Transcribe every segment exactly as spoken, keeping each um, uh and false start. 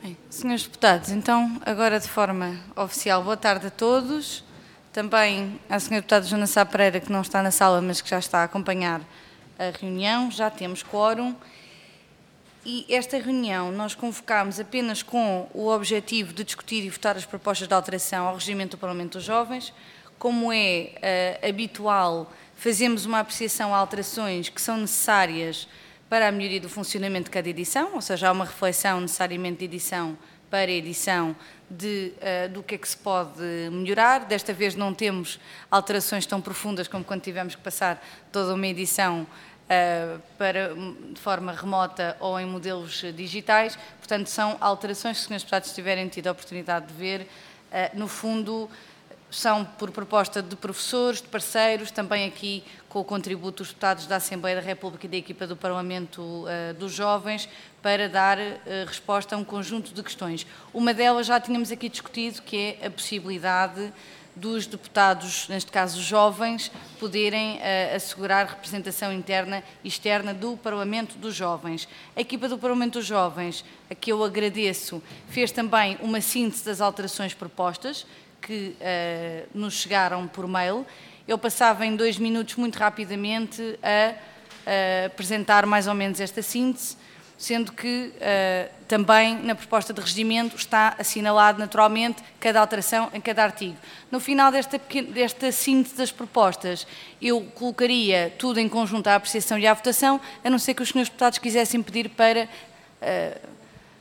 Bem, senhores deputados, então, agora de forma oficial, boa tarde a todos. Também à senhora deputada Joana Sá Pereira, que não está na sala, mas que já está a acompanhar a reunião. Já temos quórum. E esta reunião nós convocámos apenas com o objetivo de discutir e votar as propostas de alteração ao regimento do Parlamento dos Jovens. Como é uh, habitual, fazemos uma apreciação a alterações que são necessárias para a melhoria do funcionamento de cada edição, ou seja, há uma reflexão necessariamente de edição para edição de, uh, do que é que se pode melhorar. Desta vez não temos alterações tão profundas como quando tivemos que passar toda uma edição uh, para, de forma remota ou em modelos digitais. Portanto, são alterações que, se os senhores deputados tiverem tido a oportunidade de ver, uh, no fundo, são por proposta de professores, de parceiros, também aqui com o contributo dos deputados da Assembleia da República e da equipa do Parlamento uh, dos Jovens, para dar uh, resposta a um conjunto de questões. Uma delas já tínhamos aqui discutido, que é a possibilidade dos deputados, neste caso jovens, poderem uh, assegurar representação interna e externa do Parlamento dos Jovens. A equipa do Parlamento dos Jovens, a que eu agradeço, fez também uma síntese das alterações propostas, que uh, nos chegaram por mail. Eu passava em dois minutos, muito rapidamente, a, a apresentar mais ou menos esta síntese, sendo que uh, também na proposta de regimento está assinalado naturalmente cada alteração em cada artigo. No final desta, desta síntese das propostas, eu colocaria tudo em conjunto à apreciação e à votação, a não ser que os senhores deputados quisessem pedir para uh,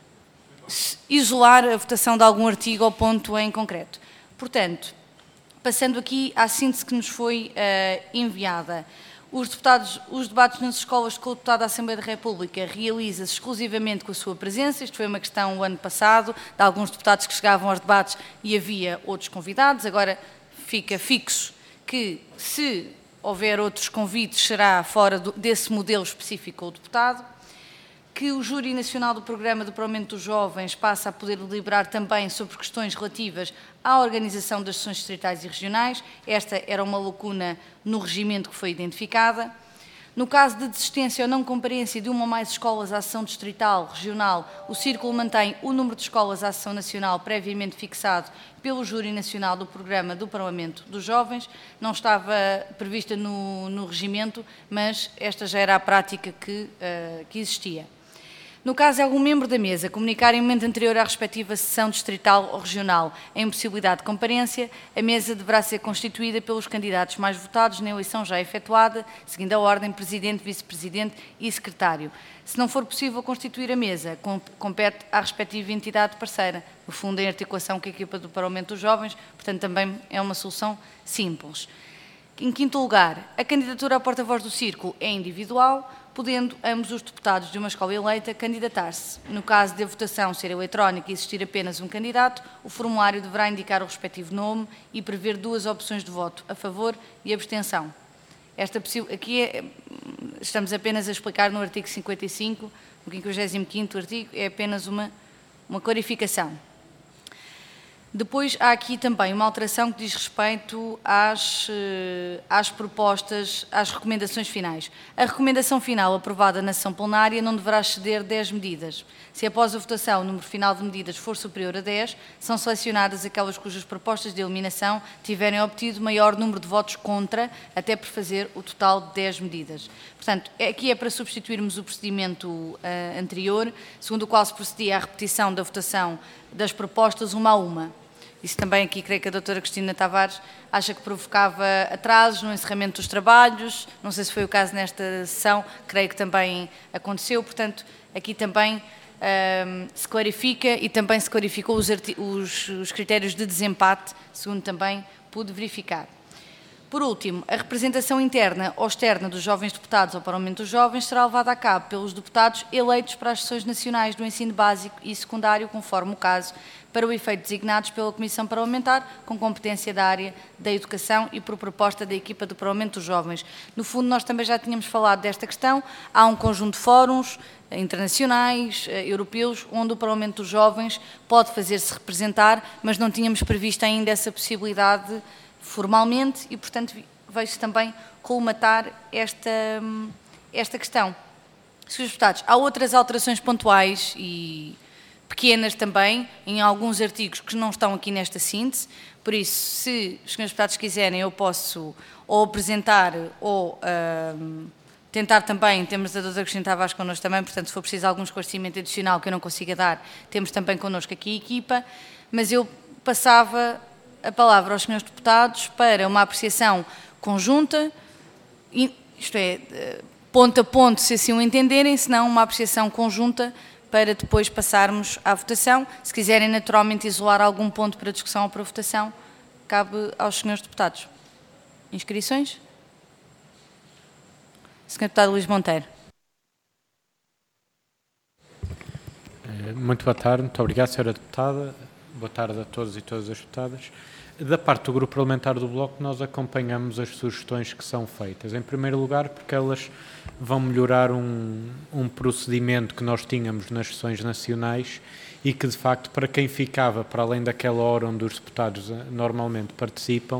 isolar a votação de algum artigo ou ponto em concreto. Portanto, passando aqui à síntese que nos foi uh, enviada, os, deputados, os debates nas escolas com o deputado da Assembleia da República realiza-se exclusivamente com a sua presença. Isto foi uma questão o ano passado, de alguns deputados que chegavam aos debates e havia outros convidados. Agora fica fixo que, se houver outros convites, será fora do, desse modelo específico com o deputado. Que o Júri Nacional do Programa do Parlamento dos Jovens passa a poder deliberar também sobre questões relativas à organização das sessões distritais e regionais. Esta era uma lacuna no regimento que foi identificada. No caso de desistência ou não comparência de uma ou mais escolas à sessão distrital, regional, o Círculo mantém o número de escolas à sessão nacional previamente fixado pelo Júri Nacional do Programa do Parlamento dos Jovens. Não estava prevista no, no regimento, mas esta já era a prática que, uh, que existia. No caso de algum membro da mesa comunicar em momento anterior à respectiva sessão distrital ou regional a impossibilidade de comparência, a mesa deverá ser constituída pelos candidatos mais votados na eleição já efetuada, seguindo a ordem presidente, vice-presidente e secretário. Se não for possível constituir a mesa, compete à respectiva entidade parceira, no fundo em articulação com a equipa do Parlamento dos Jovens, portanto também é uma solução simples. Em quinto lugar, a candidatura à porta-voz do Círculo é individual, podendo ambos os deputados de uma escola eleita candidatar-se. No caso de a votação ser eletrónica e existir apenas um candidato, o formulário deverá indicar o respectivo nome e prever duas opções de voto, a favor e abstenção. Esta aqui é, estamos apenas a explicar no artigo cinquenta e cinco, no quinquagésimo quinto artigo, é apenas uma, uma clarificação. Depois há aqui também uma alteração que diz respeito às, às propostas, às recomendações finais. A recomendação final aprovada na sessão plenária não deverá exceder dez medidas. Se após a votação o número final de medidas for superior a dez, são selecionadas aquelas cujas propostas de eliminação tiverem obtido maior número de votos contra, até por fazer o total de dez medidas. Portanto, aqui é para substituirmos o procedimento uh, anterior, segundo o qual se procedia à repetição da votação das propostas uma a uma. Isso também aqui, creio que a doutora Cristina Tavares acha que provocava atrasos no encerramento dos trabalhos. Não sei se foi o caso nesta sessão, creio que também aconteceu. Portanto, aqui também um, se clarifica e também se clarificou os, os, os critérios de desempate, segundo também pude verificar. Por último, a representação interna ou externa dos jovens deputados ao Parlamento dos Jovens será levada a cabo pelos deputados eleitos para as sessões nacionais do ensino básico e secundário, conforme o caso, para o efeito designados pela Comissão Parlamentar, com competência da área da educação e por proposta da equipa do Parlamento dos Jovens. No fundo, nós também já tínhamos falado desta questão. Há um conjunto de fóruns internacionais, europeus, onde o Parlamento dos Jovens pode fazer-se representar, mas não tínhamos previsto ainda essa possibilidade formalmente e, portanto, vejo também colmatar esta, esta questão. senhores Deputados, há outras alterações pontuais e pequenas também, em alguns artigos que não estão aqui nesta síntese, por isso, se os senhores deputados quiserem, eu posso ou apresentar ou uh, tentar também, temos a doutora Cristina Tavares connosco também, portanto, se for preciso algum esclarecimento adicional que eu não consiga dar, temos também connosco aqui a equipa, mas eu passava a palavra aos senhores deputados para uma apreciação conjunta, isto é, ponto a ponto, se assim o entenderem, se não uma apreciação conjunta para depois passarmos à votação. Se quiserem naturalmente isolar algum ponto para discussão ou para votação, cabe aos senhores deputados. Inscrições? senhor Deputado Luís Monteiro. Muito boa tarde, muito obrigado, senhora Deputada. Boa tarde a todos e todas as deputadas. Da parte do Grupo Parlamentar do Bloco, nós acompanhamos as sugestões que são feitas. Em primeiro lugar, porque elas vão melhorar um, um procedimento que nós tínhamos nas sessões nacionais e que, de facto, para quem ficava para além daquela hora onde os deputados normalmente participam,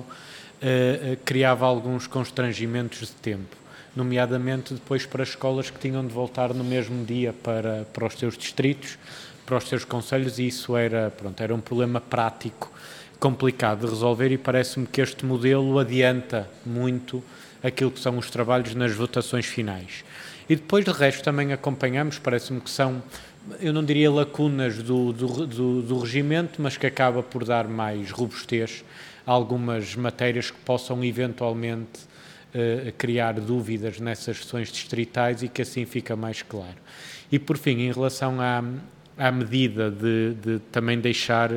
eh, eh, criava alguns constrangimentos de tempo, nomeadamente depois para escolas que tinham de voltar no mesmo dia para, para os seus distritos, para os seus concelhos, e isso era, pronto, era um problema prático complicado de resolver, e parece-me que este modelo adianta muito aquilo que são os trabalhos nas votações finais. E depois, de resto, também acompanhamos, parece-me que são, eu não diria lacunas do, do, do, do regimento, mas que acaba por dar mais robustez a algumas matérias que possam eventualmente eh, criar dúvidas nessas sessões distritais e que assim fica mais claro. E, por fim, em relação à, à medida de, de também deixar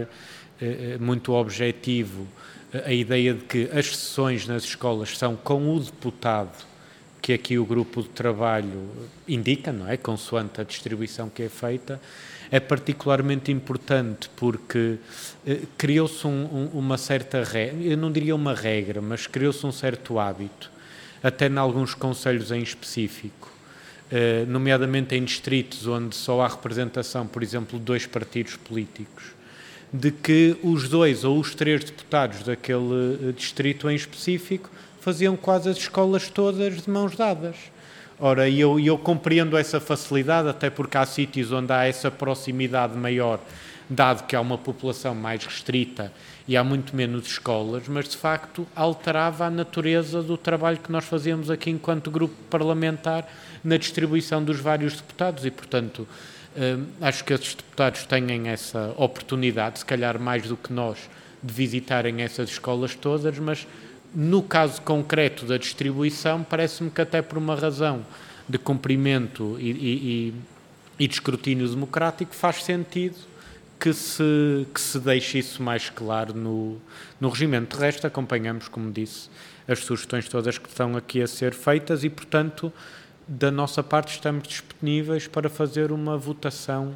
muito objetivo a ideia de que as sessões nas escolas são com o deputado que aqui o grupo de trabalho indica, não é? Consoante a distribuição que é feita, é particularmente importante porque eh, criou-se um, um, uma certa regra, eu não diria uma regra, mas criou-se um certo hábito, até em alguns concelhos em específico, eh, nomeadamente em distritos onde só há representação, por exemplo, de dois partidos políticos, de que os dois ou os três deputados daquele distrito em específico faziam quase as escolas todas de mãos dadas. Ora, e eu, eu compreendo essa facilidade, até porque há sítios onde há essa proximidade maior, dado que há uma população mais restrita e há muito menos escolas, mas de facto alterava a natureza do trabalho que nós fazíamos aqui enquanto grupo parlamentar na distribuição dos vários deputados e, portanto, Uh, acho que esses deputados têm essa oportunidade, se calhar mais do que nós, de visitarem essas escolas todas, mas no caso concreto da distribuição, parece-me que até por uma razão de cumprimento e, e, e de escrutínio democrático faz sentido que se, que se deixe isso mais claro no, no regimento. De resto, acompanhamos, como disse, as sugestões todas que estão aqui a ser feitas e, portanto, da nossa parte estamos disponíveis para fazer uma votação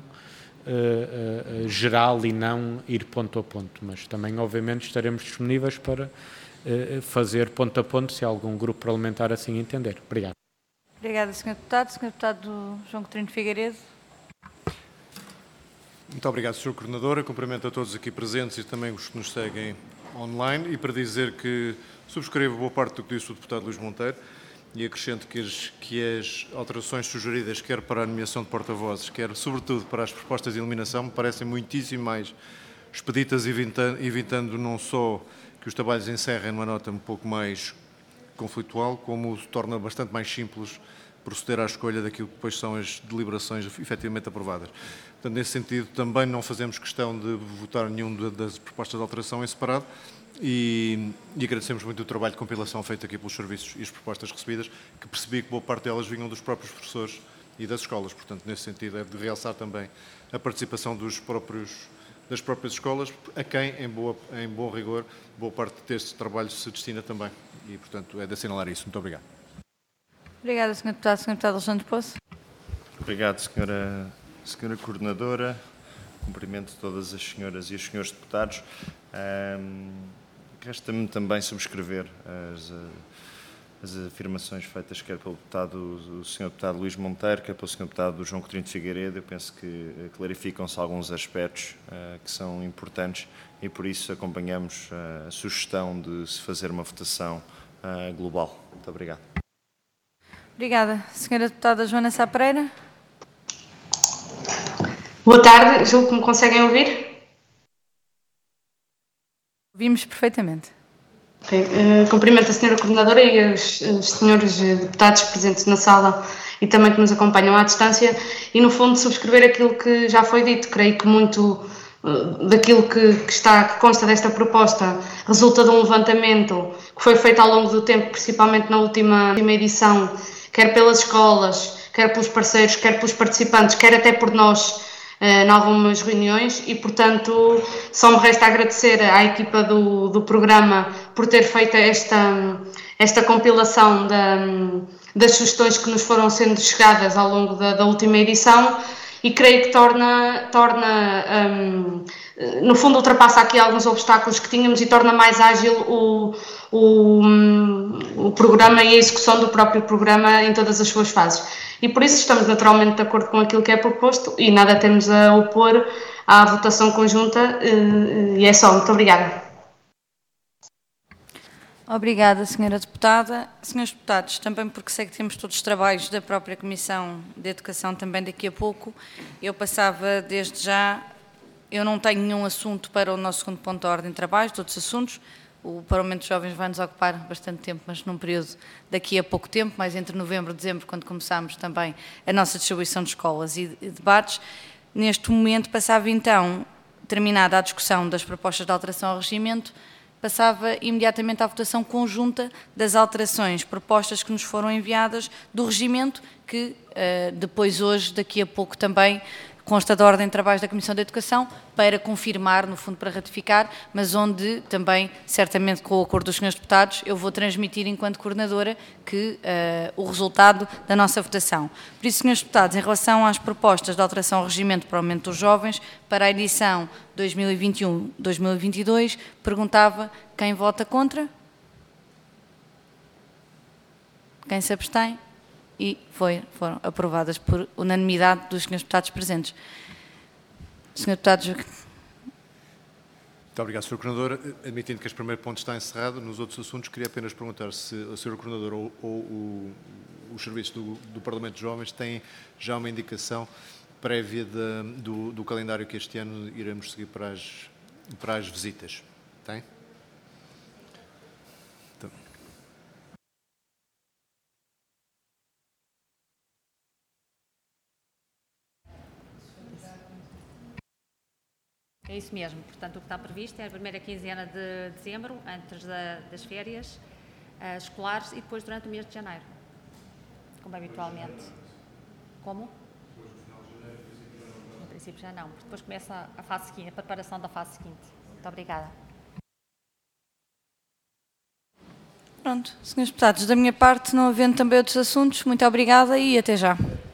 uh, uh, geral e não ir ponto a ponto, mas também obviamente estaremos disponíveis para uh, fazer ponto a ponto se algum grupo parlamentar assim entender. Obrigado. Obrigada, senhor Deputado. senhor Deputado João Coutinho Figueiredo. Muito obrigado, senhor Coordenador. Eu cumprimento a todos aqui presentes e também os que nos seguem online, e para dizer que subscrevo boa parte do que disse o deputado Luís Monteiro, e acrescento que as, que as alterações sugeridas, quer para a nomeação de porta-vozes, quer sobretudo para as propostas de eliminação, me parecem muitíssimo mais expeditas, evitando, evitando não só que os trabalhos encerrem numa nota um pouco mais conflitual, como torna bastante mais simples proceder à escolha daquilo que depois são as deliberações efetivamente aprovadas. Portanto, nesse sentido, também não fazemos questão de votar nenhuma das propostas de alteração em separado, E, e agradecemos muito o trabalho de compilação feito aqui pelos serviços e as propostas recebidas, que percebi que boa parte delas vinham dos próprios professores e das escolas. Portanto, nesse sentido, é de realçar também a participação dos próprios, das próprias escolas, a quem, em, boa, em bom rigor, boa parte deste trabalho se destina também. E, portanto, é de assinalar isso. Muito obrigado. Obrigada, senhor Deputado. senhor Deputado Alexandre Poço. Obrigado, senhora, senhora Coordenadora. Cumprimento todas as senhoras e os senhores deputados. Um, Resta-me também subscrever as, as afirmações feitas quer pelo deputado, o senhor deputado Luís Monteiro, quer pelo senhor deputado João Coutinho de Figueiredo. Eu penso que clarificam-se alguns aspectos uh, que são importantes e por isso acompanhamos uh, a sugestão de se fazer uma votação uh, global. Muito obrigado. Obrigada. Senhora Deputada Joana Sá Pereira. Boa tarde, julgo que me conseguem ouvir? Ouvimos perfeitamente. Okay. Uh, cumprimento a senhora Coordenadora e os, os senhores deputados presentes na sala e também que nos acompanham à distância e, no fundo, subscrever aquilo que já foi dito. Creio que muito uh, daquilo que, que, está, que consta desta proposta resulta de um levantamento que foi feito ao longo do tempo, principalmente na última, última edição, quer pelas escolas, quer pelos parceiros, quer pelos participantes, quer até por nós, em algumas reuniões e, portanto, só me resta agradecer à equipa do, do programa por ter feito esta, esta compilação da, das sugestões que nos foram sendo chegadas ao longo da, da última edição e creio que torna, torna um, no fundo ultrapassa aqui alguns obstáculos que tínhamos e torna mais ágil o, o, o programa e a execução do próprio programa em todas as suas fases. E por isso estamos naturalmente de acordo com aquilo que é proposto e nada temos a opor à votação conjunta e é só. Muito obrigada. Obrigada, senhora Deputada. Senhores Deputados, também porque sei que temos todos os trabalhos da própria Comissão de Educação também daqui a pouco, eu passava desde já, eu não tenho nenhum assunto para o nosso segundo ponto de ordem de trabalho, todos os assuntos. O Parlamento dos Jovens vai nos ocupar bastante tempo, mas num período daqui a pouco tempo, mais entre novembro e dezembro, quando começamos também a nossa distribuição de escolas e debates. Neste momento passava então, terminada a discussão das propostas de alteração ao regimento, passava imediatamente à votação conjunta das alterações propostas que nos foram enviadas do regimento, que depois hoje, daqui a pouco também, consta da ordem de trabalhos da Comissão de Educação para confirmar, no fundo para ratificar, mas onde também, certamente com o acordo dos senhores deputados, eu vou transmitir enquanto coordenadora que uh, o resultado da nossa votação. Por isso, senhores deputados, em relação às propostas de alteração ao regimento para o aumento dos jovens, para a edição dois mil e vinte e um a dois mil e vinte e dois, perguntava quem vota contra? Quem se abstém? E foi, foram aprovadas por unanimidade dos senhores deputados presentes. senhor Deputado Joaquim. Muito obrigado, senhor Coordenador. Admitindo que este primeiro ponto está encerrado, nos outros assuntos queria apenas perguntar se a senhora Coordenadora ou, ou o, os serviços do, do Parlamento de Jovens têm já uma indicação prévia de, do, do calendário que este ano iremos seguir para as, para as visitas. Tem? Então. É isso mesmo. Portanto, o que está previsto é a primeira quinzena de dezembro, antes da, das férias uh, escolares e depois durante o mês de janeiro, como habitualmente. Como? No princípio já não, porque depois começa a fase seguinte, a preparação da fase seguinte. Muito obrigada. Pronto, senhores deputados, da minha parte, não havendo também outros assuntos, muito obrigada e até já.